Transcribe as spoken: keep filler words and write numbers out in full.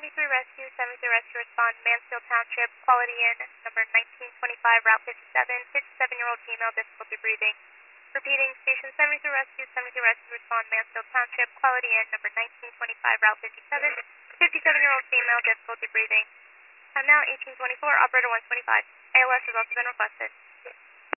seventy-three Rescue, seventy-three Rescue respond, Mansfield Township, Quality Inn, number nineteen twenty-five, Route fifty-seven, fifty-seven-year-old female, difficulty breathing. Repeating, Station seventy-three Rescue, seventy-three Rescue respond, Mansfield Township, Quality Inn, number nineteen twenty-five, Route fifty-seven, fifty-seven-year-old female, difficulty breathing. Time now eighteen twenty-four, operator one twenty-five. A L S has also been requested.